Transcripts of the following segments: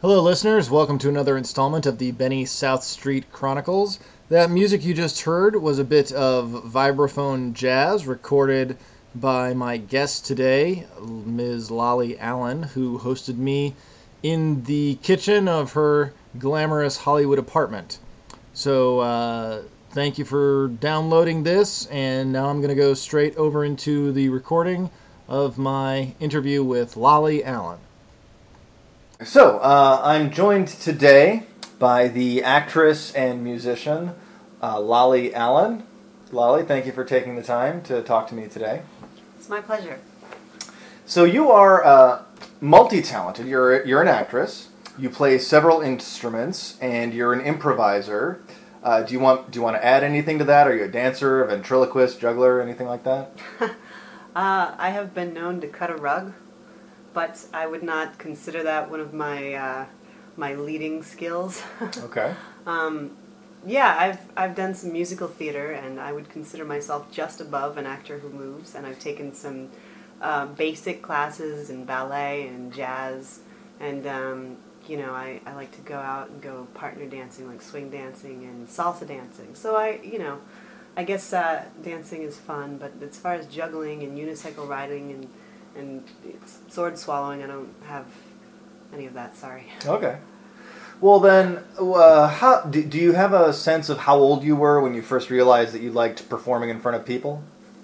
Hello, listeners. Welcome to another installment of the Benny South Street Chronicles. That music you just heard was a bit of vibraphone jazz recorded by my guest today, Ms. Lolly Allen, who hosted me in the kitchen of her glamorous Hollywood apartment. So, thank you for downloading this, and now I'm going to go straight over into the recording of my interview with Lolly Allen. So, I'm joined today by the actress and musician, Lolly Allen. Lolly, thank you for taking the time to talk to me today. It's my pleasure. So you are multi-talented. You're an actress. You play several instruments, and you're an improviser. Do you want to add anything to that? Are you a dancer, a ventriloquist, juggler, anything like that? I have been known to cut a rug, but I would not consider that one of my my leading skills. Okay. Yeah, I've done some musical theater, and I would consider myself just above an actor who moves. And I've taken some basic classes in ballet and jazz, and I like to go out and go partner dancing, like swing dancing and salsa dancing. So I guess dancing is fun, but as far as juggling and unicycle riding and sword swallowing, I don't have any of that, sorry. Okay. Well then, how do you have a sense of how old you were when you first realized that you liked performing in front of people?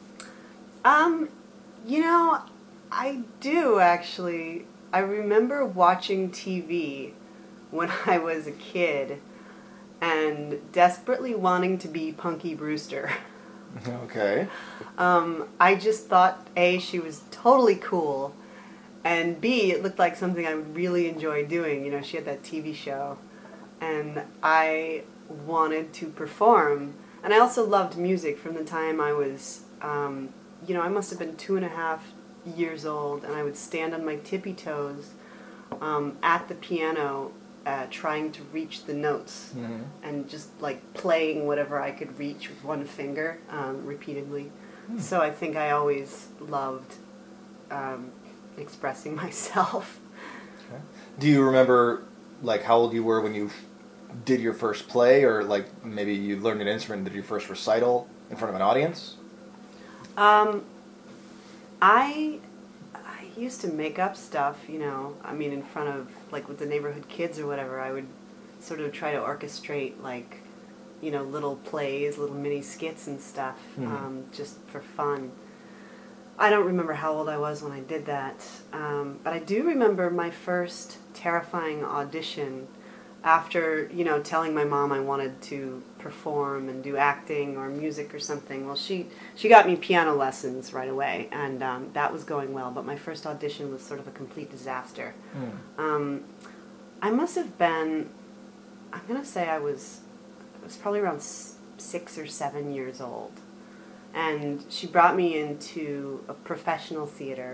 I do actually. I remember watching TV when I was a kid and desperately wanting to be Punky Brewster. Okay. I just thought, A, she was totally cool, and B, it looked like something I would really enjoy doing. You know, she had that TV show, and I wanted to perform. And I also loved music from the time I was, I must have been 2.5 years old, and I would stand on my tippy toes at the piano trying to reach the notes, mm-hmm. and just like playing whatever I could reach with one finger repeatedly. So I think I always loved expressing myself. Okay. Do you remember like how old you were when you did your first play, or like maybe you learned an instrument and did your first recital in front of an audience? I used to make up stuff, in front of, like, with the neighborhood kids or whatever. I would sort of try to orchestrate, like, little plays, little mini skits and stuff, just for fun. I don't remember how old I was when I did that, but I do remember my first terrifying audition after, telling my mom I wanted to perform and do acting or music or something. Well, she got me piano lessons right away, and that was going well, but my first audition was sort of a complete disaster. I must have been, I'm going to say I was probably around 6 or 7 years old, and she brought me into a professional theater,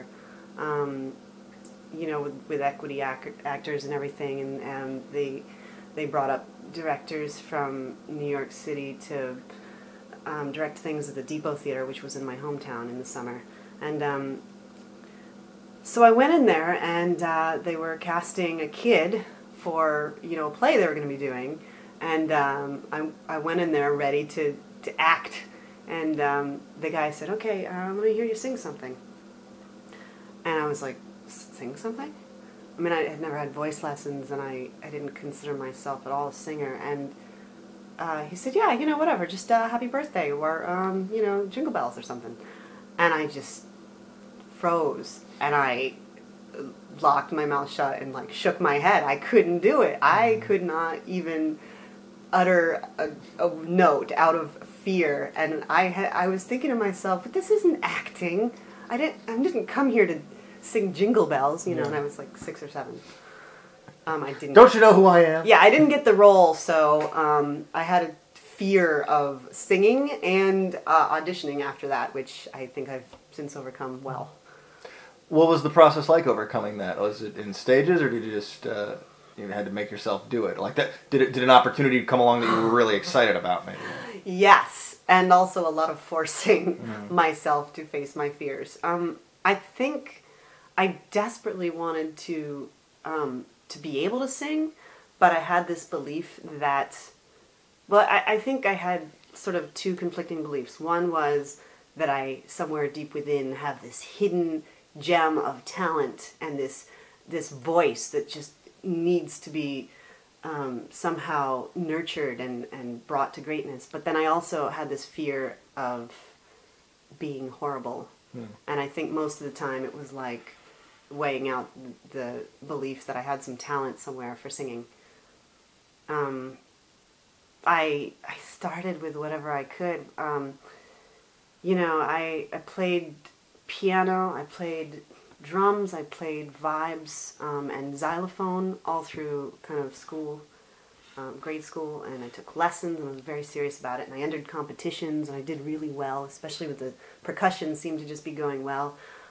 with equity actors and everything, and they brought up directors from New York City to direct things at the Depot Theater, which was in my hometown, in the summer. And so I went in there, and they were casting a kid for, a play they were going to be doing. And I went in there ready to act. And the guy said, okay, let me hear you sing something. And I was like, sing something? I mean, I had never had voice lessons, and I didn't consider myself at all a singer. And he said, yeah, whatever, just happy birthday, or, Jingle Bells or something. And I just froze, and I locked my mouth shut and, like, shook my head. I couldn't do it. I could not even utter a note out of fear. And I was thinking to myself, but this isn't acting. I didn't come here to sing Jingle Bells, and I was like 6 or 7. I didn't. Don't you know who I am? Yeah, I didn't get the role, so I had a fear of singing and auditioning after that, which I think I've since overcome well. What was the process like overcoming that? Was it in stages, or did you just had to make yourself do it like that? Did an opportunity come along that you were really excited about, maybe? Yes, and also a lot of forcing myself to face my fears. I think I desperately wanted to to be able to sing, but I had this belief that, well, I think I had sort of two conflicting beliefs. One was that I, somewhere deep within, have this hidden gem of talent and this voice that just needs to be somehow nurtured and brought to greatness. But then I also had this fear of being horrible. And I think most of the time it was like weighing out the belief that I had some talent somewhere for singing. I started with whatever I could. I played piano, I played drums, I played vibes, and xylophone all through kind of school, grade school, and I took lessons and I was very serious about it, and I entered competitions and I did really well, especially with the percussion seemed to just be going well.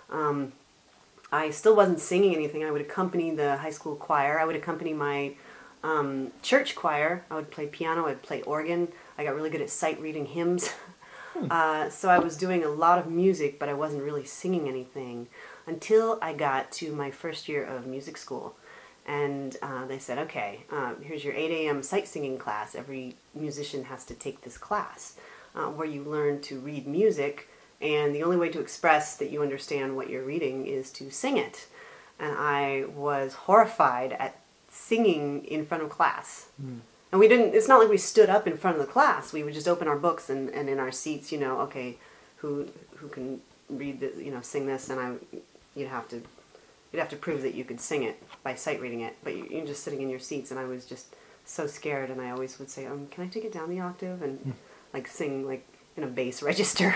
I still wasn't singing anything. I would accompany the high school choir. I would accompany my church choir. I would play piano, I'd play organ. I got really good at sight reading hymns. So I was doing a lot of music, but I wasn't really singing anything until I got to my first year of music school. And they said, okay, here's your 8 a.m. sight singing class. Every musician has to take this class where you learn to read music, and the only way to express that you understand what you're reading is to sing it. And I was horrified at singing in front of class. And we didn't, it's not like we stood up in front of the class. We would just open our books and in our seats, okay, who can read sing this, and you'd have to prove that you could sing it by sight reading it, but you're just sitting in your seats, and I was just so scared, and I always would say, can I take it down the octave and like sing like in a bass register.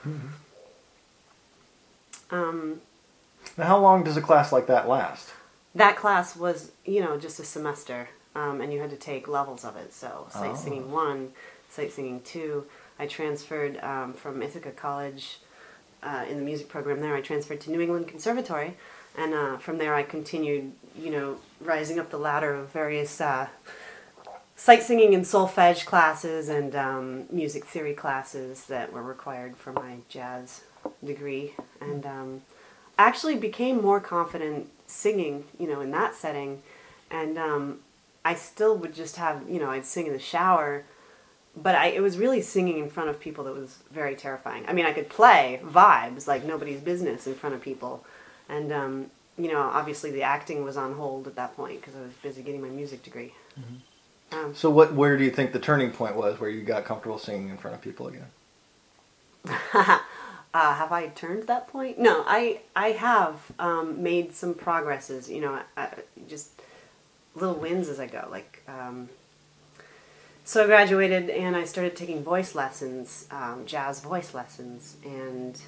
Now, how long does a class like that last? That class was, just a semester, and you had to take levels of it. So sight singing 1, sight singing 2. I transferred from Ithaca College in the music program there. I transferred to New England Conservatory, and from there I continued, rising up the ladder of various sight singing and solfege classes and music theory classes that were required for my jazz degree, and actually became more confident singing, in that setting. And I still would just have, I'd sing in the shower, but it was really singing in front of people that was very terrifying. I mean, I could play vibes like nobody's business in front of people, and obviously the acting was on hold at that point because I was busy getting my music degree. So where do you think the turning point was where you got comfortable singing in front of people again? Have I turned that point? No, I have made some progresses, just little wins as I go. Like, so I graduated and I started taking voice lessons, jazz voice lessons, and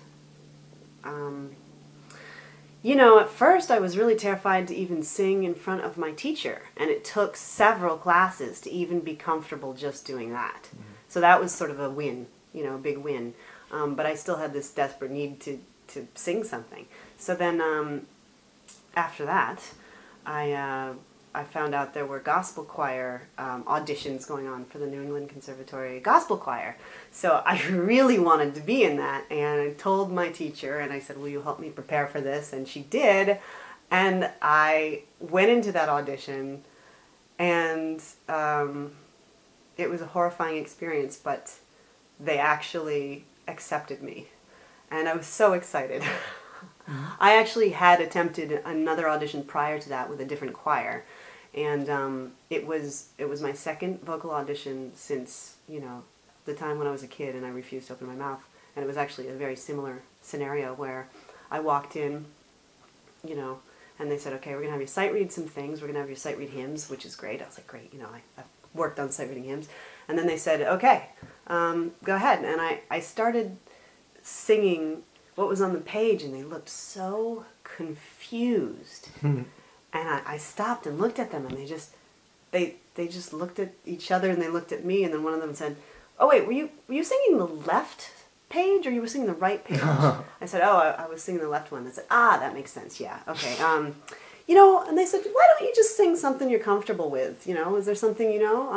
at first I was really terrified to even sing in front of my teacher, and it took several classes to even be comfortable just doing that. So that was sort of a win, a big win. But I still had this desperate need to sing something. So then after that, I found out there were gospel choir auditions going on for the New England Conservatory Gospel Choir. So I really wanted to be in that, and I told my teacher, and I said, will you help me prepare for this? And she did, and I went into that audition, and it was a horrifying experience, but they actually accepted me, and I was so excited. I actually had attempted another audition prior to that with a different choir, and it was my second vocal audition since the time when I was a kid and I refused to open my mouth. And it was actually a very similar scenario where I walked in, and they said, okay, we're gonna have you sight read some things, we're gonna have you sight read hymns, which is great. I was like, great, I've worked on sight reading hymns. And then they said, okay, go ahead. And I started singing what was on the page, and they looked so confused. And I stopped and looked at them, and they just looked at each other, and they looked at me, and then one of them said, oh wait, were you singing the left page, or you were singing the right page? I said, oh, I was singing the left one. They said, that makes sense, yeah, okay. And they said, why don't you just sing something you're comfortable with? Is there something,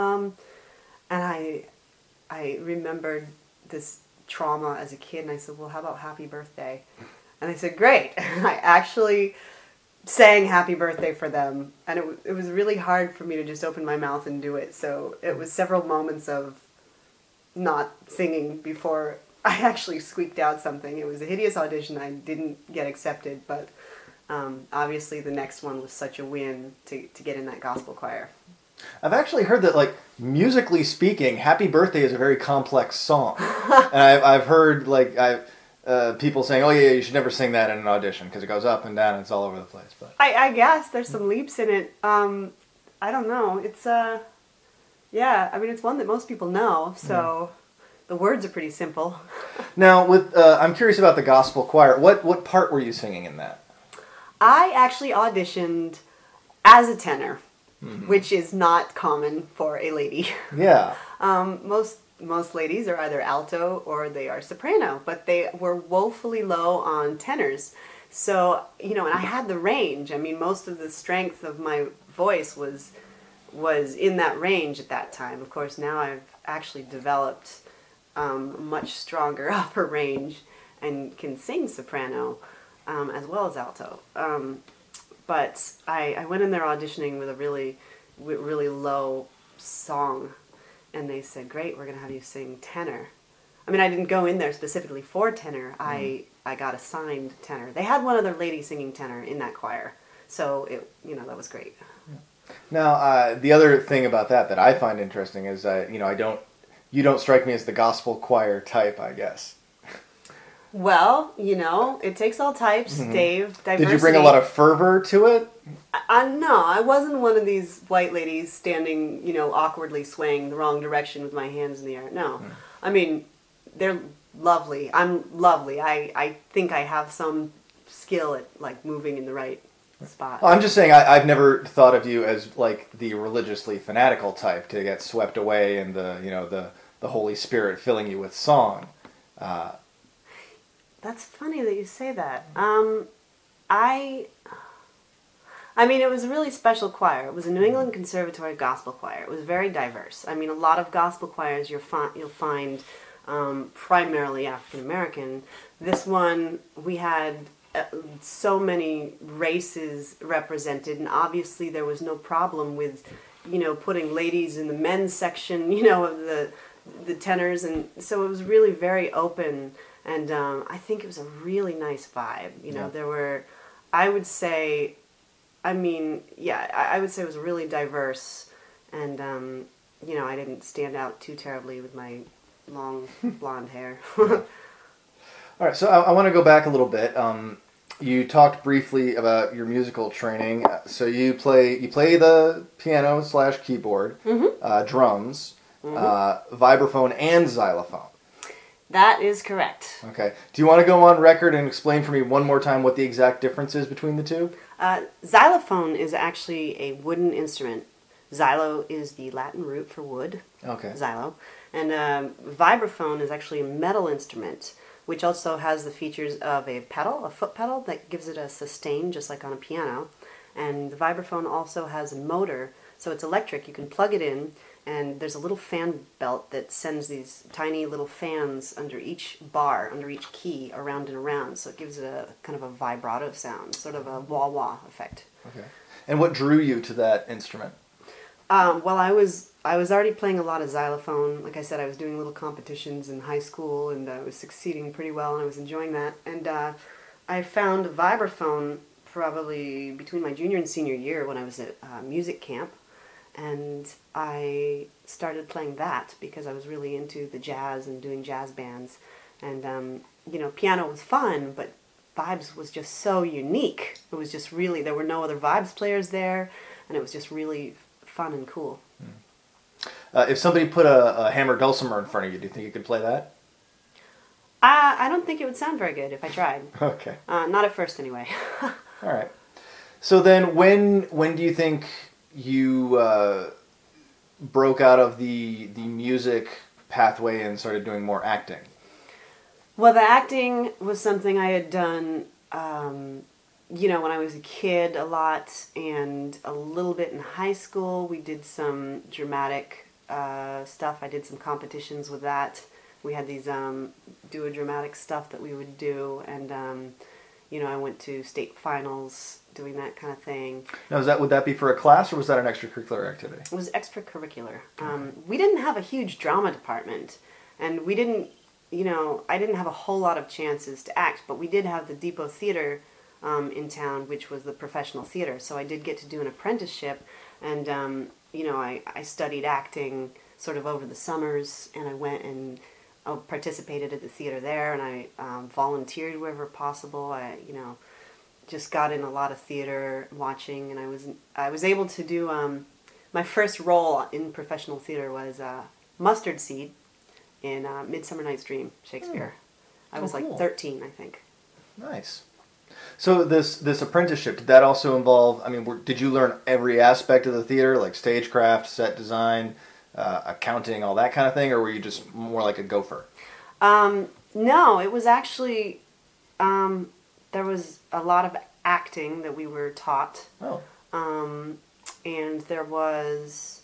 and I remembered this trauma as a kid, and I said, well, how about Happy Birthday? And they said, great. And I actually sang happy birthday for them, and it was really hard for me to just open my mouth and do it. So it was several moments of not singing before I actually squeaked out something. It was a hideous audition. I didn't get accepted, but obviously the next one was such a win to get in that gospel choir. I've actually heard that, like, musically speaking, Happy Birthday is a very complex song. And I've heard, like, people saying, oh, yeah, you should never sing that in an audition because it goes up and down and it's all over the place. But I guess there's some leaps in it. I don't know. It's, yeah, I mean, it's one that most people know, so the words are pretty simple. Now, I'm curious about the gospel choir. What part were you singing in that? I actually auditioned as a tenor, which is not common for a lady. Yeah. Most ladies are either alto or they are soprano, but they were woefully low on tenors. So, and I had the range. I mean, most of the strength of my voice was in that range at that time. Of course, now I've actually developed a much stronger upper range and can sing soprano as well as alto. But I went in there auditioning with a really low song, and they said, great, we're going to have you sing tenor. I mean, I didn't go in there specifically for tenor. I got assigned tenor. They had one other lady singing tenor in that choir, so that was great. Now, the other thing about that I find interesting is, you don't strike me as the gospel choir type, I guess. Well, it takes all types, Dave. Diversity. Did you bring a lot of fervor to it? No, I wasn't one of these white ladies standing, awkwardly swaying the wrong direction with my hands in the air. No. I mean, they're lovely. I'm lovely. I think I have some skill at, like, moving in the right spot. Well, I'm just saying I've never thought of you as, like, the religiously fanatical type to get swept away in the Holy Spirit filling you with song. That's funny that you say that. I mean, it was a really special choir. It was a New England Conservatory gospel choir. It was very diverse. I mean, a lot of gospel choirs you'll find primarily African American. This one, we had so many races represented, and obviously there was no problem with, putting ladies in the men's section, of the tenors, and so it was really very open. And I think it was a really nice vibe. There were, I would say it was really diverse. And, I didn't stand out too terribly with my long blonde hair. All right, so I want to go back a little bit. You talked briefly about your musical training. So you play the piano / keyboard, drums, vibraphone, and xylophone. That is correct. Okay. Do you want to go on record and explain for me one more time what the exact difference is between the two? Xylophone is actually a wooden instrument. Xylo is the Latin root for wood. Okay. Xylo. And vibraphone is actually a metal instrument, which also has the features of a foot pedal that gives it a sustain, just like on a piano. And the vibraphone also has a motor, so it's electric. You can plug it in, and there's a little fan belt that sends these tiny little fans under each bar, under each key, around and around. So it gives it a kind of a vibrato sound, sort of a wah-wah effect. Okay. And what drew you to that instrument? Well, I was already playing a lot of xylophone. Like I said, I was doing little competitions in high school, and I was succeeding pretty well, and I was enjoying that. And I found vibraphone probably between my junior and senior year when I was at music camp. And I started playing that because I was really into the jazz and doing jazz bands. And, piano was fun, but vibes was just so unique. It was just really, there were no other vibes players there, and it was just really fun and cool. If somebody put a hammered dulcimer in front of you, do you think you could play that? I don't think it would sound very good if I tried. Okay. Not at first, anyway. All right. So then when do you think you broke out of the music pathway and started doing more acting? Well, the acting was something I had done, when I was a kid a lot, and a little bit in high school. We did some dramatic stuff. I did some competitions with that. We had these duo dramatic stuff that we would do, and I went to state finals doing that kind of thing. Now, would that be for a class, or was that an extracurricular activity? It was extracurricular. We didn't have a huge drama department, and we didn't, I didn't have a whole lot of chances to act, but we did have the Depot Theater in town, which was the professional theater. So I did get to do an apprenticeship, and, I studied acting sort of over the summers, and I went and participated at the theater there, and I volunteered wherever possible. I, just got in a lot of theater watching, and I was able to do my first role in professional theater was Mustard Seed in Midsummer Night's Dream, Shakespeare. I was cool. like 13, I think. Nice. So this apprenticeship, did that also involve, did you learn every aspect of the theater, like stagecraft, set design, accounting, all that kind of thing, or were you just more like a gopher? No, it was actually, there was a lot of acting that we were taught. Oh. And there was,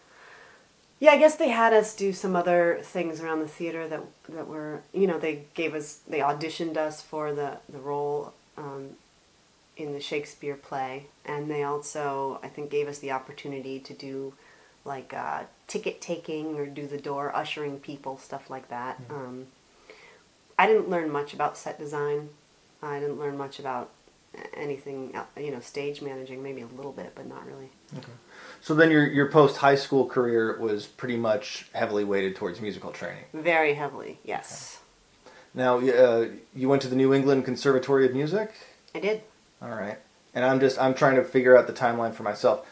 I guess they had us do some other things around the theater that were, they auditioned us for the role in the Shakespeare play, and they also, I think, gave us the opportunity to do like ticket taking or do the door ushering people, stuff like that. Mm-hmm. I didn't learn much about set design. I didn't learn much about anything, stage managing, maybe a little bit, but not really. Okay. So then your post-high school career was pretty much heavily weighted towards musical training? Very heavily, yes. Okay. Now, you went to the New England Conservatory of Music? I did. All right. And I'm trying to figure out the timeline for myself.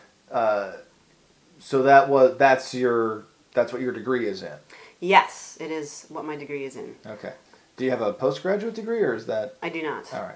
So that's what your degree is in? Yes, it is what my degree is in. Okay. Do you have a postgraduate degree, or is that? I do not. All right.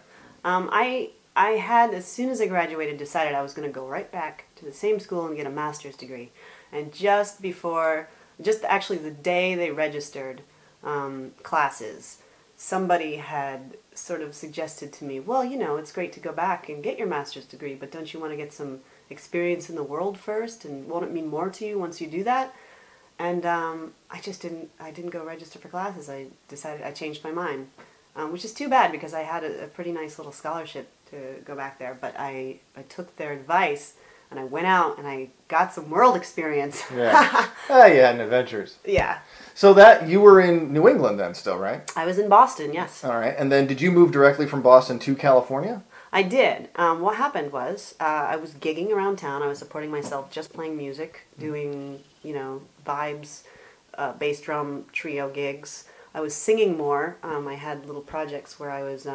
I had, as soon as I graduated, decided I was going to go right back to the same school and get a master's degree. And just actually the day they registered classes, somebody had sort of suggested to me, well, it's great to go back and get your master's degree, but don't you want to get some experience in the world first, and won't it mean more to you once you do that? And I didn't go register for classes. I changed my mind, which is too bad because I had a pretty nice little scholarship to go back there, but I took their advice and I went out and I got some world experience. Yeah. You had adventures. Yeah. So that you were in New England then still, right? I was in Boston, yes. All right. And then did you move directly from Boston to California? I did. What happened was I was gigging around town. I was supporting myself just playing music, doing, vibes, bass drum trio gigs. I was singing more. I had little projects where I was,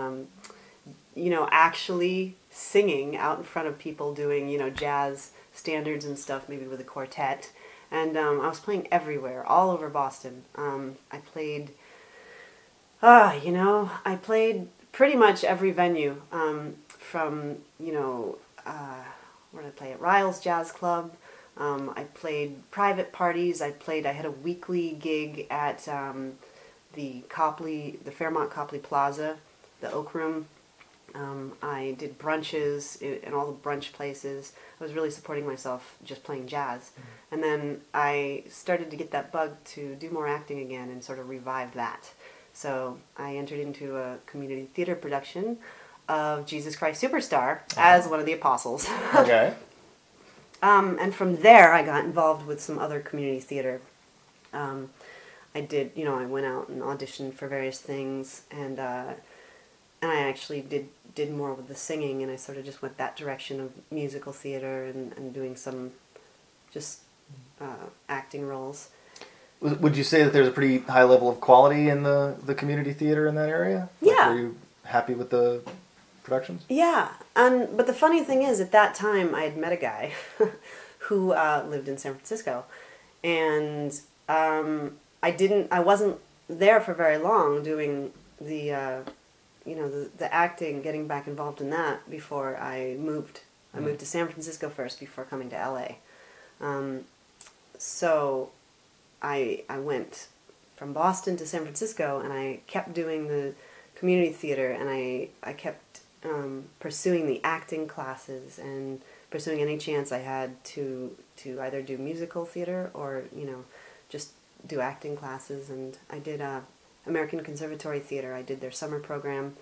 actually singing out in front of people doing, jazz standards and stuff, maybe with a quartet. And I was playing everywhere, all over Boston. I played pretty much every venue, from, where did I play? At Riles Jazz Club. I played private parties. I had a weekly gig at the Fairmont Copley Plaza, the Oak Room. I did brunches in all the brunch places. I was really supporting myself just playing jazz. Mm-hmm. And then I started to get that bug to do more acting again and sort of revive that. So I entered into a community theater production of Jesus Christ Superstar as one of the apostles. Okay. And from there I got involved with some other community theater. I did, I went out and auditioned for various things, and I actually did more with the singing, and I sort of just went that direction of musical theater and doing some just acting roles. Would you say that there's a pretty high level of quality in the community theater in that area? Yeah. Were you happy with the productions? Yeah, but the funny thing is, at that time, I had met a guy who lived in San Francisco, and I wasn't there for very long doing the acting, getting back involved in that before I moved. I moved to San Francisco first before coming to LA. So I went from Boston to San Francisco, and I kept doing the community theater, and I kept pursuing the acting classes and pursuing any chance I had to either do musical theater or, just do acting classes. And I did American Conservatory Theater. I did their summer program,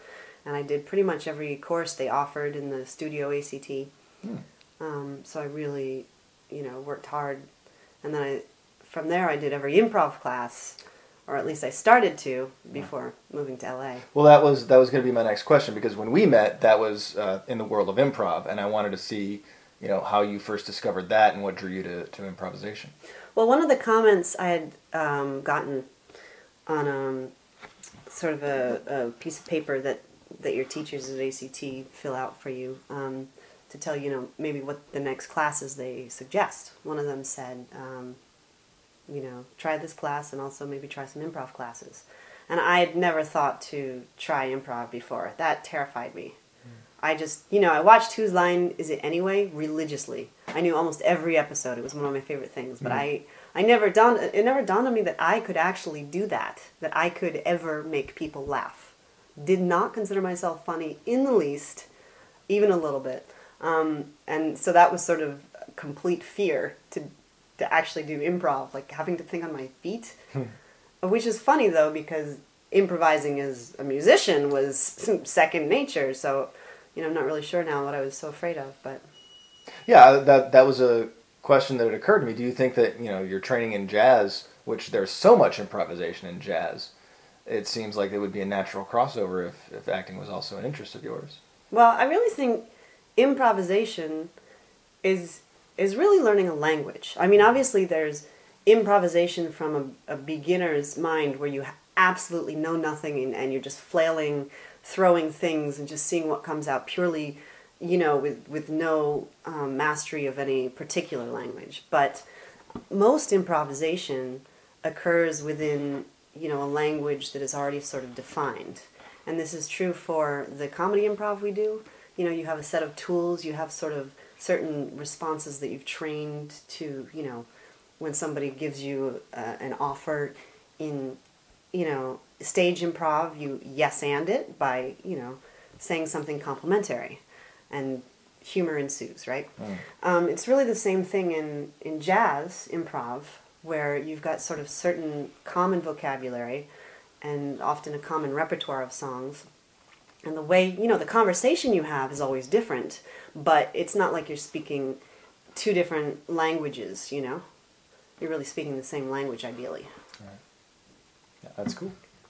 and I did pretty much every course they offered in the studio ACT. So I really, worked hard, and then from there I did every improv class, or at least I started to before moving to LA. Well, that was going to be my next question, because when we met, that was in the world of improv, and I wanted to see, how you first discovered that and what drew you to improvisation. Well, one of the comments I had gotten on sort of a piece of paper that your teachers at ACT fill out for you to tell maybe what the next classes they suggest. One of them said, try this class and also maybe try some improv classes. And I had never thought to try improv before. That terrified me. I just, I watched Whose Line Is It Anyway religiously. I knew almost every episode. It was one of my favorite things. But it never dawned on me that I could actually do that I could ever make people laugh. Did not consider myself funny in the least, even a little bit. And so that was sort of complete fear to actually do improv, like having to think on my feet. Which is funny, though, because improvising as a musician was second nature. So, I'm not really sure now what I was so afraid of, but... Yeah, that was a question that had occurred to me. Do you think that, you're training in jazz, which there's so much improvisation in jazz, it seems like it would be a natural crossover if acting was also an interest of yours? Well, I really think improvisation is really learning a language. I mean, obviously there's improvisation from a beginner's mind where you absolutely know nothing and you're just flailing, throwing things and just seeing what comes out purely, with no mastery of any particular language. But most improvisation occurs within, a language that is already sort of defined. And this is true for the comedy improv we do. You have a set of tools, you have sort of certain responses that you've trained to, when somebody gives you an offer in, stage improv, you yes and it by, saying something complimentary, and humor ensues, right? It's really the same thing in jazz improv, where you've got sort of certain common vocabulary and often a common repertoire of songs. And the way, the conversation you have is always different, but it's not like you're speaking two different languages, You're really speaking the same language, ideally. Right. Yeah, that's cool.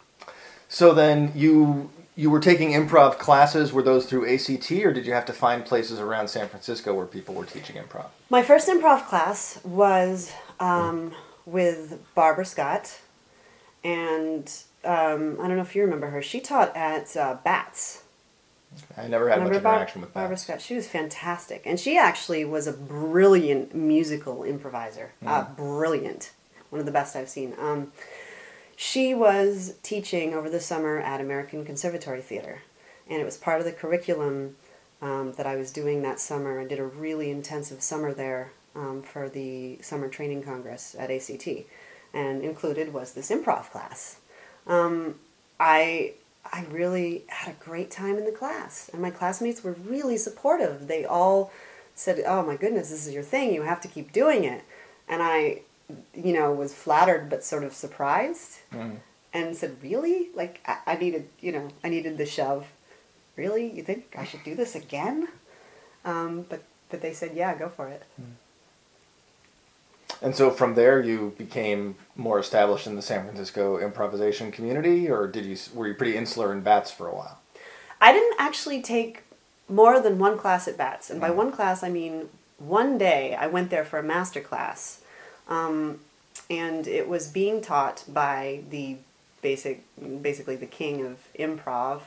So then you were taking improv classes. Were those through ACT, or did you have to find places around San Francisco where people were teaching improv? My first improv class was with Barbara Scott, and I don't know if you remember her. She taught at BATS. I never had much interaction with Barbara BATS. Scott. She was fantastic, and she actually was a brilliant musical improviser. Brilliant, one of the best I've seen. She was teaching over the summer at American Conservatory Theater, and it was part of the curriculum that I was doing that summer. I did a really intensive summer there for the Summer Training Congress at ACT, and included was this improv class. I really had a great time in the class, and my classmates were really supportive. They all said, "Oh my goodness, this is your thing, you have to keep doing it." And I, was flattered but sort of surprised, and said, "Really? Like, I needed the shove. Really? You think I should do this again?" But they said, "Yeah, go for it." And so from there, you became more established in the San Francisco improvisation community, or were you pretty insular in BATS for a while? I didn't actually take more than one class at BATS, and by one class I mean one day. I went there for a master class, and it was being taught by the basically the king of improv,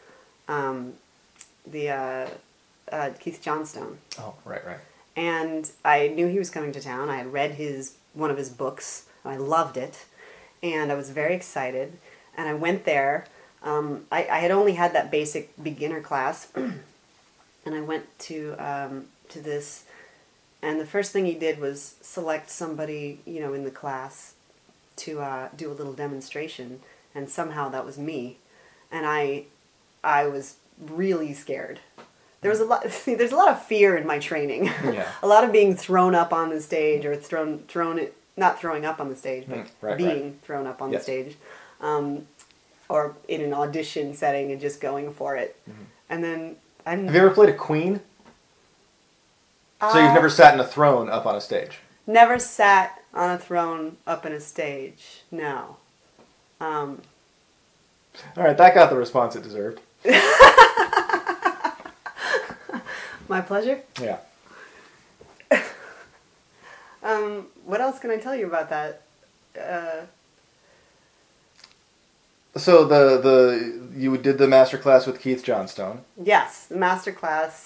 Keith Johnstone. Oh, right. And I knew he was coming to town. I had read one of his books, and I loved it, and I was very excited. And I went there. I had only had that basic beginner class, and I went to this. And the first thing he did was select somebody, in the class to do a little demonstration, and somehow that was me, and I was really scared. There's a lot of fear in my training. Yeah. A lot of being thrown up on the stage, or not throwing up on the stage, but right, being thrown up on the stage. or in an audition setting and just going for it. And then I'm... Have you ever played a queen? So you've never sat in a throne up on a stage? Never sat on a throne up in a stage, no. All right, that got the response it deserved. My pleasure. Yeah. What else can I tell you about that? So you did the master class with Keith Johnstone. Yes, the master class.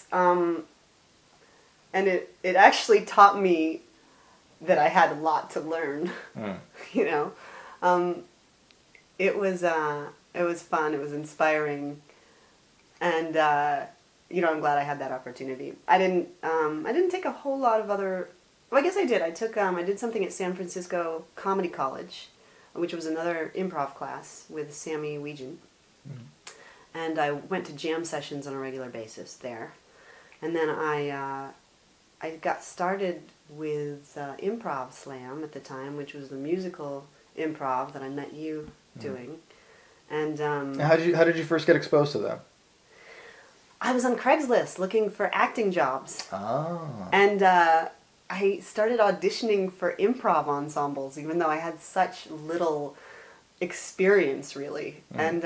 And it actually taught me that I had a lot to learn. You know, it was fun. It was inspiring, and you know, I'm glad I had that opportunity. I didn't take a whole lot of other. Well, I guess I did. I did something at San Francisco Comedy College, which was another improv class with Sammy Weegen. And I went to jam sessions on a regular basis there. And then I got started with Improv Slam at the time, which was the musical improv that I met you doing. And How did you first get exposed to them? I was on Craigslist looking for acting jobs. Oh. And I started auditioning for improv ensembles, even though I had such little experience, really. And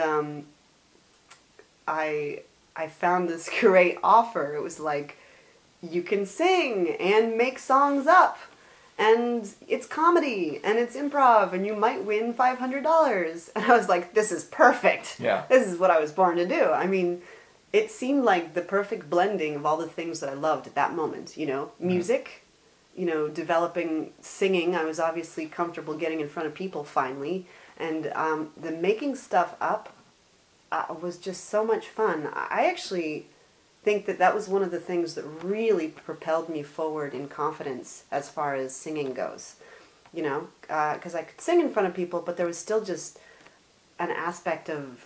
I found this great offer. It was like, you can sing and make songs up, and it's comedy, and it's improv, and you might win $500. And I was like, this is perfect. Yeah. This is what I was born to do. I mean, it seemed like the perfect blending of all the things that I loved at that moment. You know, music, you know, developing singing. I was obviously comfortable getting in front of people finally. And the making stuff up was just so much fun. I actually think that was one of the things that really propelled me forward in confidence as far as singing goes. You know, because I could sing in front of people, but there was still just an aspect of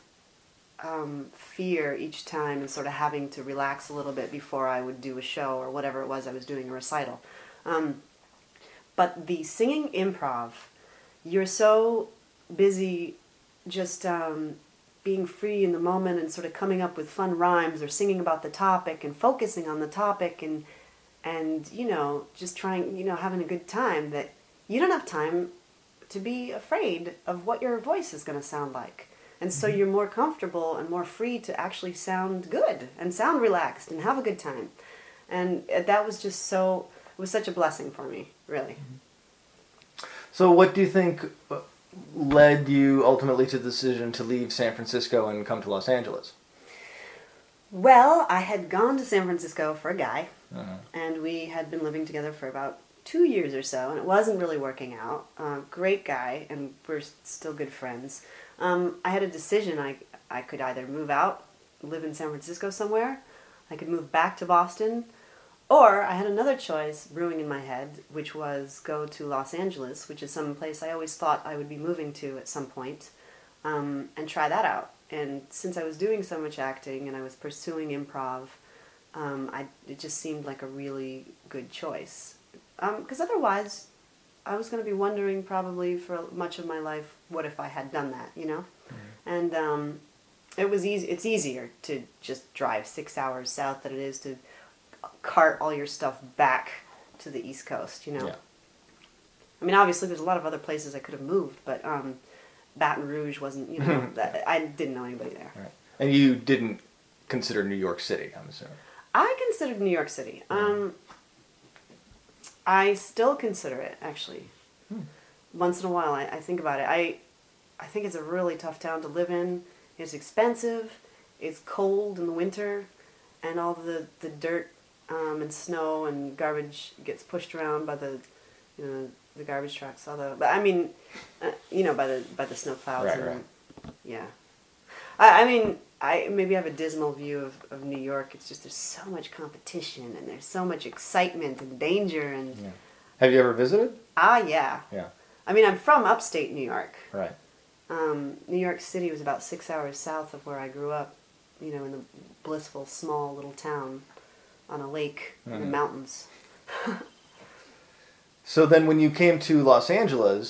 fear each time, and sort of having to relax a little bit before I would do a show or whatever it was I was doing, a recital. But the singing improv, you're so busy just being free in the moment and sort of coming up with fun rhymes or singing about the topic and focusing on the topic and you know, just trying, you know, having a good time, that you don't have time to be afraid of what your voice is going to sound like. And so you're more comfortable and more free to actually sound good and sound relaxed and have a good time. And that was just it was such a blessing for me, really. So what do you think led you ultimately to the decision to leave San Francisco and come to Los Angeles? Well, I had gone to San Francisco for a guy, and we had been living together for about 2 years or so, and it wasn't really working out. Great guy, and we're still good friends. I had a decision. I could either move out, live in San Francisco somewhere, I could move back to Boston, or I had another choice brewing in my head, which was go to Los Angeles, which is some place I always thought I would be moving to at some point, and try that out. And since I was doing so much acting and I was pursuing improv, it just seemed like a really good choice. Because otherwise, I was going to be wondering probably for much of my life, what if I had done that, you know? And it was easy. It's easier to just drive 6 hours south than it is to cart all your stuff back to the East Coast, you know? Yeah. I mean, obviously, there's a lot of other places I could have moved, but Baton Rouge wasn't, you know, I didn't know anybody there. Right. And you didn't consider New York City, I'm assuming. I considered New York City. I still consider it, actually. Once in a while, I think about it. I think it's a really tough town to live in. It's expensive. It's cold in the winter, and all the dirt and snow and garbage gets pushed around by the garbage trucks. But I mean, by the snow clouds. Right. Yeah. I mean, I maybe have a dismal view of New York. It's just there's so much competition and there's so much excitement and danger and. Yeah. Have you ever visited? Yeah. Yeah. I mean, I'm from upstate New York. Right. New York City was about 6 hours south of where I grew up. You know, in the blissful small little town on a lake in the mountains. So then when you came to Los Angeles,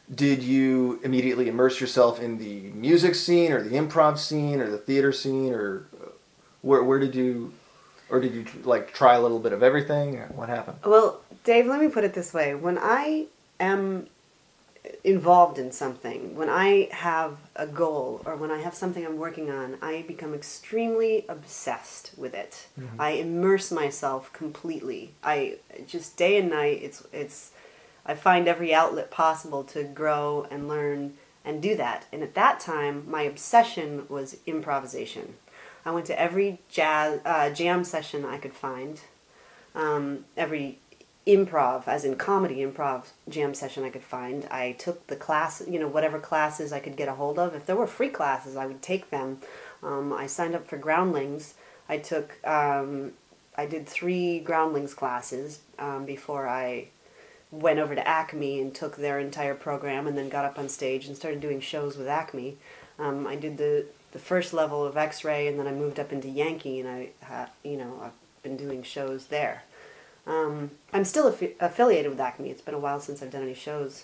did you immediately immerse yourself in the music scene or the improv scene or the theater scene, or where did you, or did you like try a little bit of everything? What happened? Well, Dave, let me put it this way. When I am involved in something, when I have a goal or when I have something I'm working on, I become extremely obsessed with it. Mm-hmm. I immerse myself completely. I just day and night, it's I find every outlet possible to grow and learn and do that. And at that time, my obsession was improvisation. I went to every jam session I could find, every improv, as in comedy improv jam session I could find. I took the class, whatever classes I could get a hold of. If there were free classes, I would take them. I signed up for Groundlings. I did 3 Groundlings classes before I went over to Acme and took their entire program, and then got up on stage and started doing shows with Acme. I did the first level of X-Ray, and then I moved up into Yankee, and I've been doing shows there. I'm still affiliated with Acme. It's been a while since I've done any shows.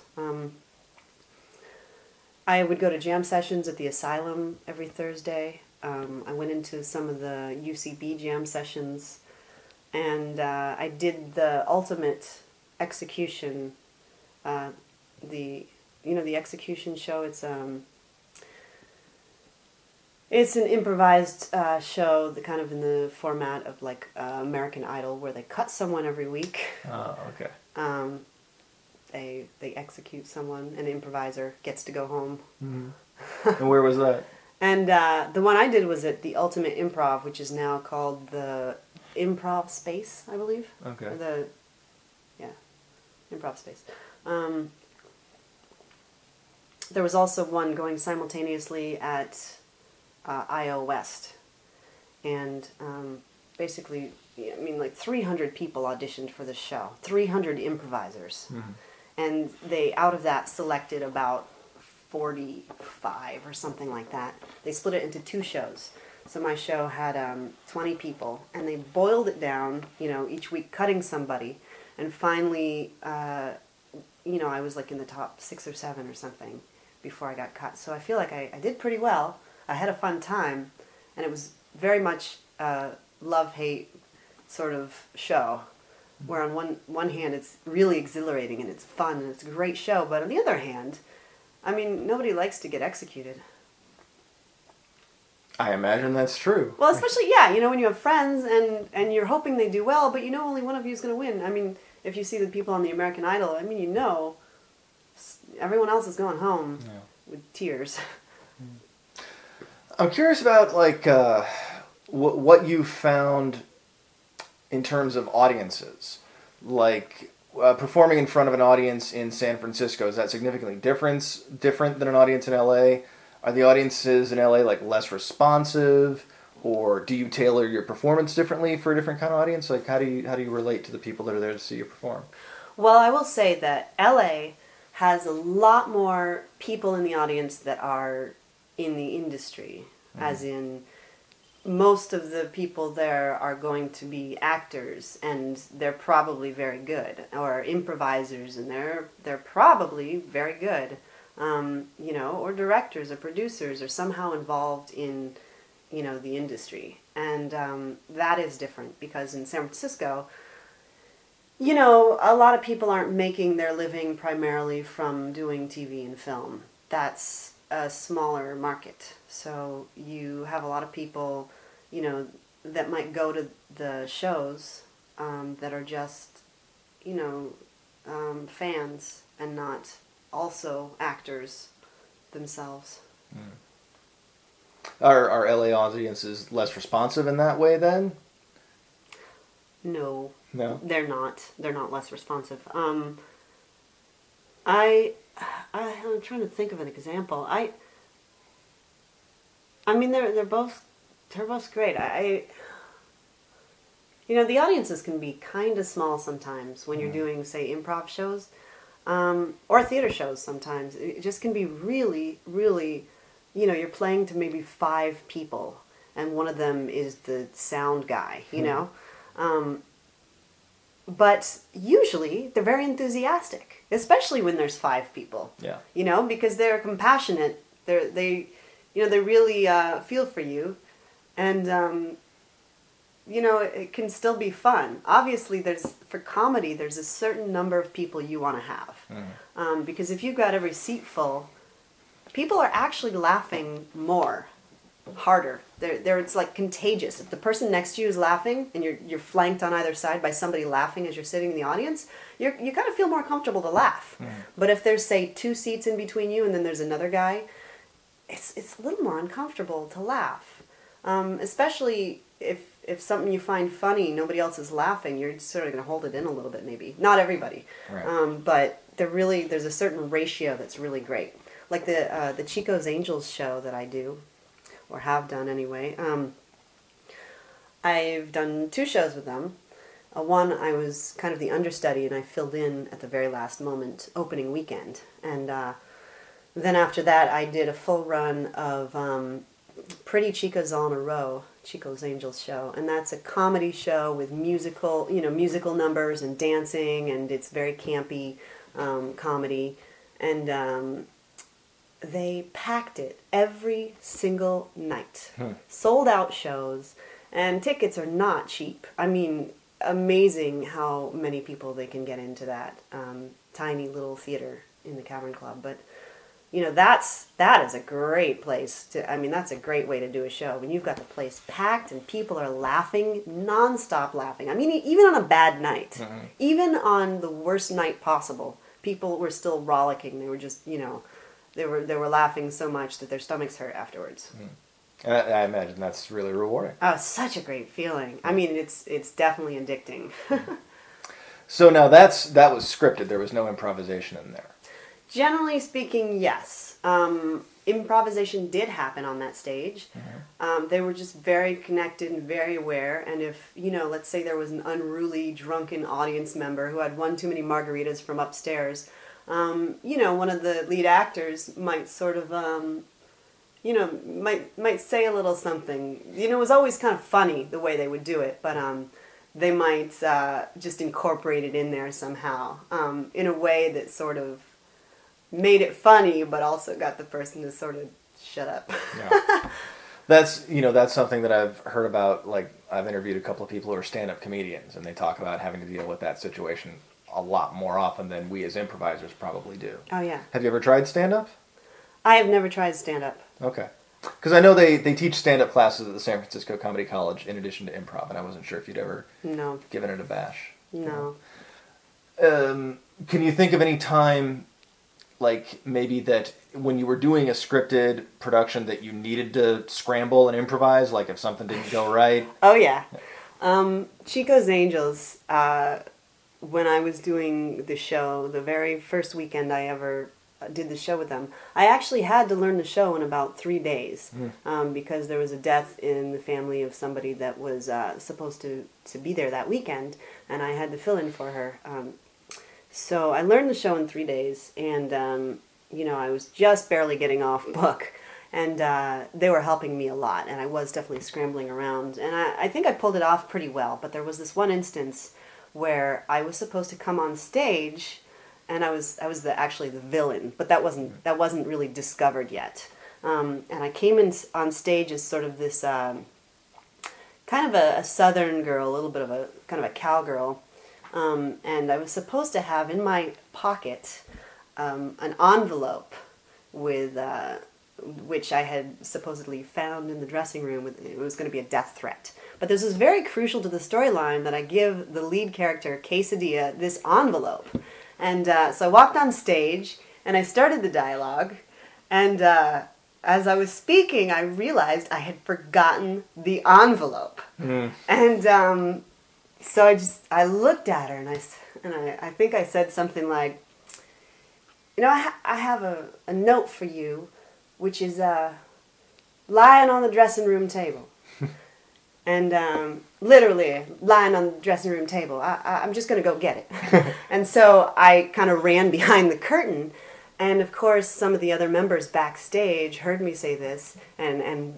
I would go to jam sessions at the Asylum every Thursday. I went into some of the UCB jam sessions, and I did the Ultimate Execution, the Execution show. It's an improvised show, kind of in the format of like American Idol, where they cut someone every week. Oh, okay. They execute someone. An improviser gets to go home. Mm-hmm. And where was that? And the one I did was at the Ultimate Improv, which is now called the Improv Space, I believe. Okay. Or Improv Space. There was also one going simultaneously at IO West, and basically, like 300 people auditioned for this show, 300 improvisers, Mm-hmm. and they, out of that, selected about 45 or something like that. They split it into 2 shows. So my show had 20 people, and they boiled it down, each week cutting somebody, and finally, I was like in the top 6 or 7 or something before I got cut. So I feel like I did pretty well. I had a fun time, and it was very much a love-hate sort of show, where on one hand it's really exhilarating and it's fun and it's a great show, but on the other hand, nobody likes to get executed. I imagine that's true. Well, especially, when you have friends and you're hoping they do well, but only one of you is going to win. If you see the people on the American Idol, everyone else is going home with tears. I'm curious about what you found in terms of audiences, performing in front of an audience in San Francisco. Is that significantly different than an audience in LA? Are the audiences in LA less responsive, or do you tailor your performance differently for a different kind of audience? How do you relate to the people that are there to see you perform? Well, I will say that LA has a lot more people in the audience that are in the industry, as in most of the people there are going to be actors, and they're probably very good, or improvisers, and they're probably very good, or directors or producers or somehow involved in, the industry. And that is different, because in San Francisco, a lot of people aren't making their living primarily from doing TV and film. That's a smaller market. So you have a lot of people, that might go to the shows that are just, fans and not also actors themselves. Mm. Are LA audiences less responsive in that way then? No. No? They're not. They're not less responsive. I'm trying to think of an example. They're both great. The audiences can be kind of small sometimes when you're doing, say, improv shows, or theater shows sometimes. It just can be really, really, you're playing to maybe 5 people, and one of them is the sound guy, but usually they're very enthusiastic, especially when there's 5 people. Yeah. You know, because they're compassionate. They really feel for you, and you know, it can still be fun. Obviously, for comedy, there's a certain number of people you want to have, because if you've got every seat full, people are actually laughing more, harder. It's like contagious. If the person next to you is laughing and you're flanked on either side by somebody laughing as you're sitting in the audience, you kind of feel more comfortable to laugh. But if there's, say, 2 seats in between you and then there's another guy, it's a little more uncomfortable to laugh, especially if something you find funny, nobody else is laughing, you're sort of going to hold it in a little bit, maybe. Not everybody, right. But there's a certain ratio that's really great. Like the Chico's Angels show that I do, or have done anyway. I've done 2 shows with them. One, I was kind of the understudy, and I filled in at the very last moment, opening weekend. And then after that, I did a full run of Pretty Chicas All in a Row, Chico's Angels show. And that's a comedy show with musical numbers and dancing, and it's very campy comedy. And they packed it every single night. Sold out shows, and tickets are not cheap. I mean, amazing how many people they can get into that tiny little theater in the Cavern Club. But you know, that is a great place that's a great way to do a show when you've got the place packed and people are laughing, nonstop laughing. I mean, even on a bad night, even on the worst night possible, people were still rollicking. They were just, you know, they were laughing so much that their stomachs hurt afterwards. I imagine that's really rewarding. Oh, such a great feeling. I mean, it's definitely addicting. So now that was scripted. There was no improvisation in there. Generally speaking, yes. Improvisation did happen on that stage. They were just very connected and very aware. And if, you know, let's say there was an unruly, drunken audience member who had one too many margaritas from upstairs, you know, one of the lead actors might sort of, you know, might say a little something. You know, it was always kind of funny the way they would do it, but they might just incorporate it in there somehow in a way that sort of made it funny, but also got the person to sort of shut up. Yeah. That's something that I've heard about. Like, I've interviewed a couple of people who are stand-up comedians, and they talk about having to deal with that situation a lot more often than we as improvisers probably do. Oh, yeah. Have you ever tried stand-up? I have never tried stand-up. Okay. Because I know they teach stand-up classes at the San Francisco Comedy College in addition to improv, and I wasn't sure if you'd ever given it a bash. No. Can you think of any time, like, maybe that when you were doing a scripted production that you needed to scramble and improvise, like if something didn't go right? Oh, yeah. Chico's Angels, when I was doing the show, the very first weekend I ever did the show with them, I actually had to learn the show in about 3 days because there was a death in the family of somebody that was supposed to be there that weekend, and I had to fill in for her. So I learned the show in 3 days, and you know, I was just barely getting off book, and they were helping me a lot, and I was definitely scrambling around, and I think I pulled it off pretty well. But there was this one instance where I was supposed to come on stage, and I was actually the villain, but that wasn't really discovered yet. And I came in on stage as sort of this kind of a southern girl, a little bit of a kind of a cowgirl. And I was supposed to have in my pocket an envelope with which I had supposedly found in the dressing room. It was going to be a death threat. But this was very crucial to the storyline that I give the lead character, Quesadilla, this envelope. And so I walked on stage, and I started the dialogue, and as I was speaking, I realized I had forgotten the envelope. And so I looked at her, and I think I said something like, you know, I have a note for you, which is lying on the dressing room table. And literally lying on the dressing room table. I'm just going to go get it. And so I kind of ran behind the curtain. And of course, some of the other members backstage heard me say this and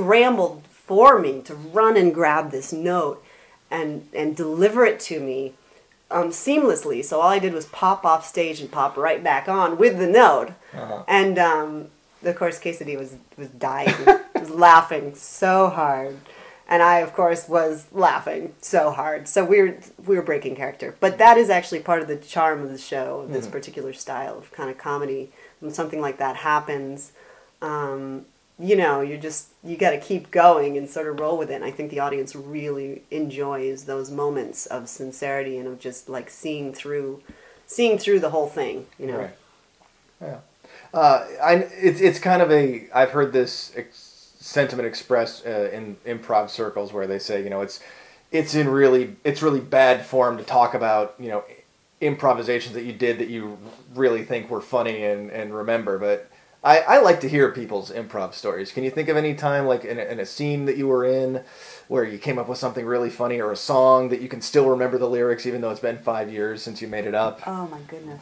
scrambled for me to run and grab this note and deliver it to me seamlessly. So all I did was pop off stage and pop right back on with the note. And of course, Quesadilla was dying, was laughing so hard. And I, of course, was laughing so hard. So we were breaking character. But that is actually part of the charm of the show, of this particular style of kind of comedy. When something like that happens, you know, you got to keep going and sort of roll with it. And I think the audience really enjoys those moments of sincerity and of just like seeing through the whole thing, you know. Right. Yeah. It's kind of I've heard this sentiment expressed in improv circles where they say, you know, it's really bad form to talk about, you know, improvisations that you did that you really think were funny and remember. But I like to hear people's improv stories. Can you think of any time, like in a scene that you were in, where you came up with something really funny, or a song that you can still remember the lyrics even though it's been 5 years since you made it up? Oh my goodness.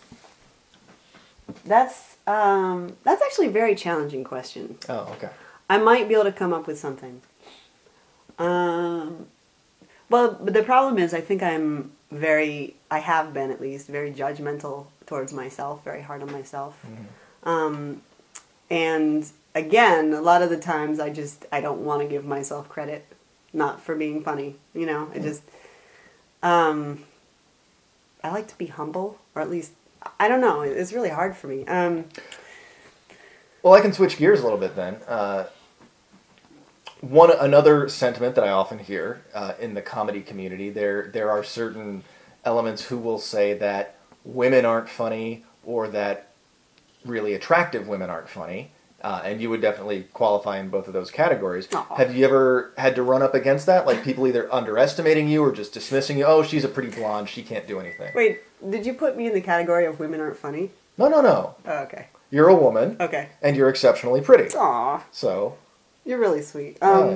That's actually a very challenging question. Oh, okay. I might be able to come up with something. Well, but the problem is I think I have been at least, very judgmental towards myself, very hard on myself. And again, a lot of the times I don't want to give myself credit, not for being funny, you know, I like to be humble, or at least, I don't know, it's really hard for me. Well, I can switch gears a little bit then. Another sentiment that I often hear in the comedy community, there are certain elements who will say that women aren't funny, or that really attractive women aren't funny, and you would definitely qualify in both of those categories. Aww. Have you ever had to run up against that? Like people either underestimating you or just dismissing you? Oh, she's a pretty blonde, she can't do anything. Wait, did you put me in the category of women aren't funny? No. Oh, okay. You're a woman. Okay. And you're exceptionally pretty. Aw, So. you're really sweet. Yeah.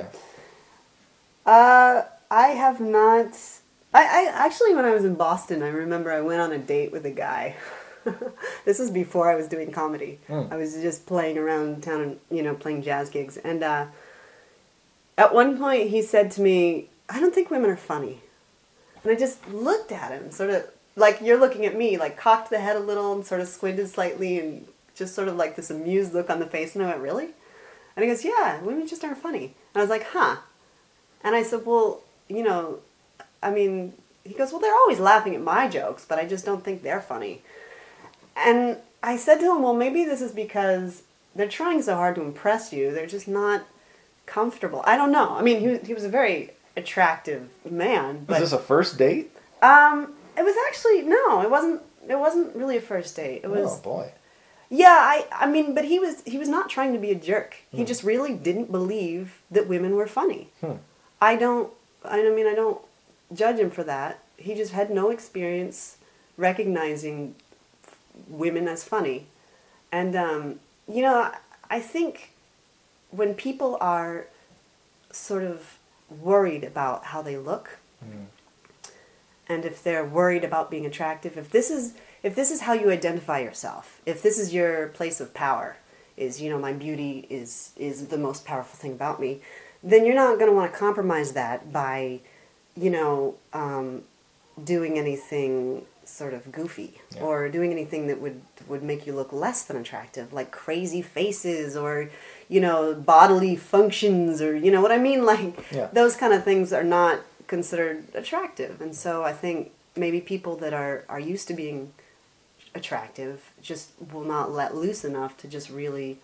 I have not. I actually, when I was in Boston, I remember I went on a date with a guy. This was before I was doing comedy. I was just playing around town and, you know, playing jazz gigs. And at one point he said to me, "I don't think women are funny." And I just looked at him, sort of like you're looking at me, like cocked the head a little and sort of squinted slightly and just sort of like this amused look on the face. And I went, "Really?" And he goes, "Yeah, women just aren't funny." And I was like, "Huh." And I said, "Well, you know, I mean," he goes, "Well, they're always laughing at my jokes, but I just don't think they're funny." And I said to him, "Well, maybe this is because they're trying so hard to impress you. They're just not comfortable." I don't know. I mean, he was a very attractive man. But, Was this a first date? it was actually, no, it wasn't really a first date. It was, Oh, boy. yeah, I mean, but he was not trying to be a jerk. He just really didn't believe that women were funny. I don't judge him for that. He just had no experience recognizing women as funny. And, you know, I think when people are sort of worried about how they look, and if they're worried about being attractive, if this is how you identify yourself, if this is your place of power, is, you know, my beauty is the most powerful thing about me, then you're not going to want to compromise that by, you know, doing anything sort of goofy, or doing anything that would make you look less than attractive, like crazy faces, or, you know, bodily functions, or, you know what I mean? Like, those kind of things are not considered attractive. And so I think maybe people that are used to being attractive just will not let loose enough to just really,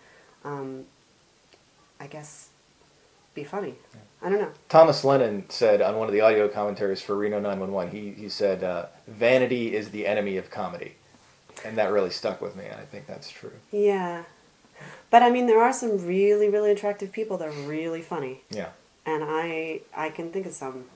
I guess, be funny. I don't know. Thomas Lennon said on one of the audio commentaries for Reno 911, he said, "Vanity is the enemy of comedy." And that really stuck with me, and I think that's true. Yeah. But I mean, there are some really, really attractive people that are really funny. Yeah. And I can think of some.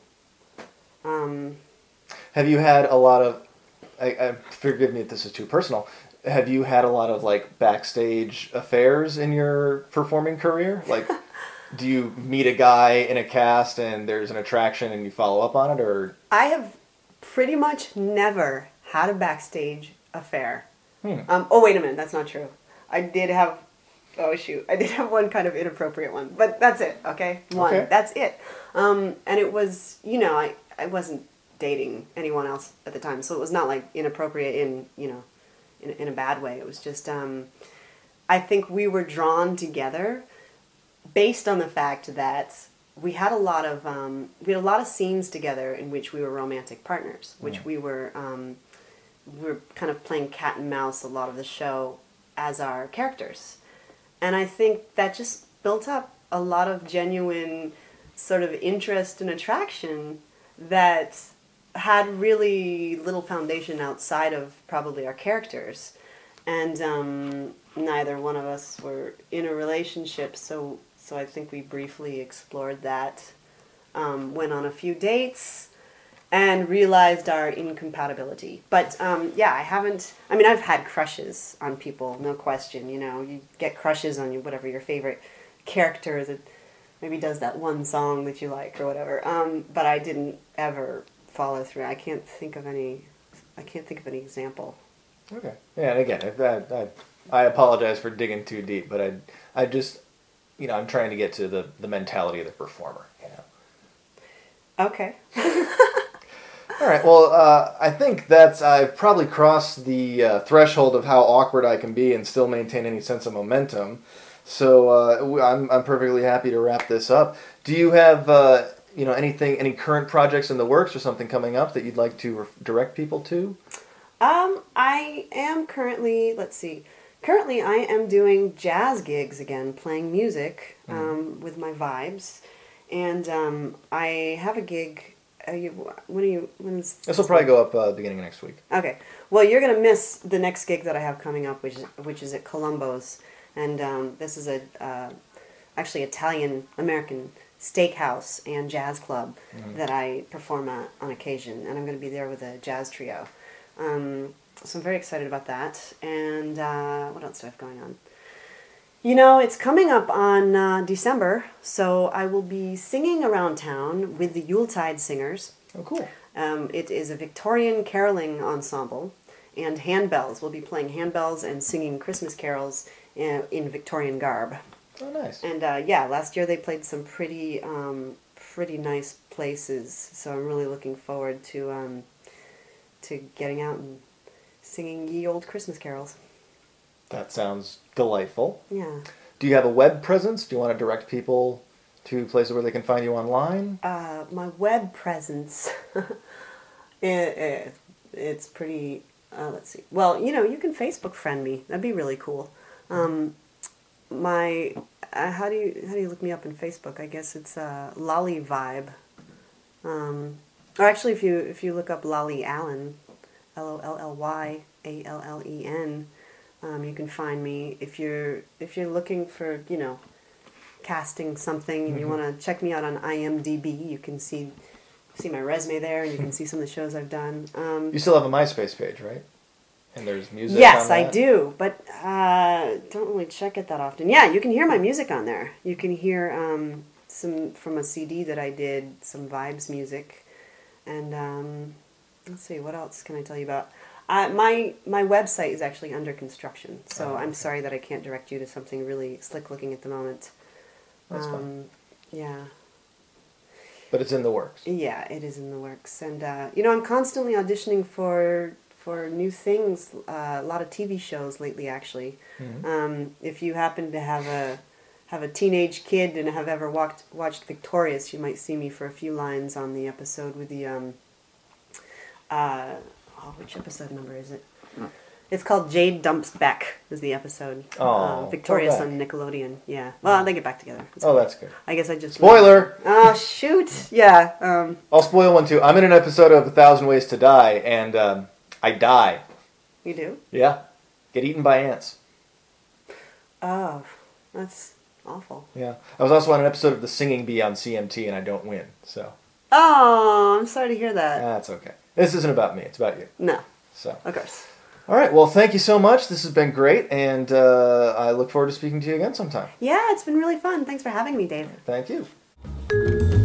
Have you had a lot of, forgive me if this is too personal, have you had a lot of, like, backstage affairs in your performing career? Like, do you meet a guy in a cast and there's an attraction and you follow up on it, or? I have pretty much never had a backstage affair. Oh, wait a minute, that's not true. I did have one kind of inappropriate one, but that's it, okay? One, that's it. And it was, you know, I wasn't dating anyone else at the time, so it was not like inappropriate in a bad way. It was just I think we were drawn together based on the fact that we had a lot of scenes together in which we were romantic partners, which we were kind of playing cat and mouse a lot of the show as our characters. And I think that just built up a lot of genuine sort of interest and attraction that had really little foundation outside of probably our characters. And neither one of us were in a relationship, so I think we briefly explored that, went on a few dates, and realized our incompatibility. But I've had crushes on people, no question. You get crushes on whatever your favorite character that maybe does that one song that you like or whatever. But I didn't ever follow through. I can't think of any example. Okay. Yeah, and again, I apologize for digging too deep, but I just, I'm trying to get to the mentality of the performer, Okay. All right. Well, I think I've probably crossed the threshold of how awkward I can be and still maintain any sense of momentum. So I'm perfectly happy to wrap this up. Do you have any current projects in the works or something coming up that you'd like to direct people to? I am currently. Let's see. Currently, I am doing jazz gigs again, playing music with my vibes, and I have a gig. When is this will probably go up beginning of next week. Okay. Well, you're gonna miss the next gig that I have coming up, which is at Colombo's, and this is actually Italian American steakhouse and jazz club that I perform at on occasion, and I'm going to be there with a jazz trio. So I'm very excited about that. And what else do I have going on? It's coming up on December, so I will be singing around town with the Yuletide Singers. Oh, cool. It is a Victorian caroling ensemble, and handbells. We'll be playing handbells and singing Christmas carols in Victorian garb. Oh, nice. And last year they played some pretty nice places, so I'm really looking forward to getting out and singing ye old Christmas carols. That sounds delightful. Yeah. Do you have a web presence? Do you want to direct people to places where they can find you online? My web presence, it's pretty, let's see. Well, you can Facebook friend me. That'd be really cool. How do you look me up in Facebook? I guess it's Lolly Vibe. Or actually, if you look up Lolly Allen, LOLLYALLEN, you can find me. If you're looking for casting something and you want to check me out on IMDb, you can see my resume there, and you can see some of the shows I've done. You still have a MySpace page, right? And there's music. Yes, on that? I do, but don't really check it that often. Yeah, you can hear my music on there. You can hear some from a CD that I did, some Vibes music, and let's see, what else can I tell you about? My website is actually under construction, so I'm sorry that I can't direct you to something really slick looking at the moment. That's fine. Yeah. But it's in the works. Yeah, it is in the works, and I'm constantly auditioning for new things. A lot of TV shows lately, actually. Mm-hmm. If you happen to have a teenage kid and have ever watched Victorious, you might see me for a few lines on the episode with the which episode number is it? It's called Jade Dumps Beck is the episode. Victorious on Nickelodeon. Yeah. Well, they get back together. That's good. I guess I just... Spoiler! Oh, shoot! Yeah. I'll spoil one, too. I'm in an episode of 1,000 Ways to Die, and I die. You do? Yeah. Get eaten by ants. Oh, that's awful. Yeah. I was also on an episode of The Singing Bee on CMT, and I don't win, so... Oh, I'm sorry to hear that. That's okay. This isn't about me. It's about you. No. So. Of course. All right. Well, thank you so much. This has been great, and I look forward to speaking to you again sometime. Yeah, it's been really fun. Thanks for having me, Dave. Thank you.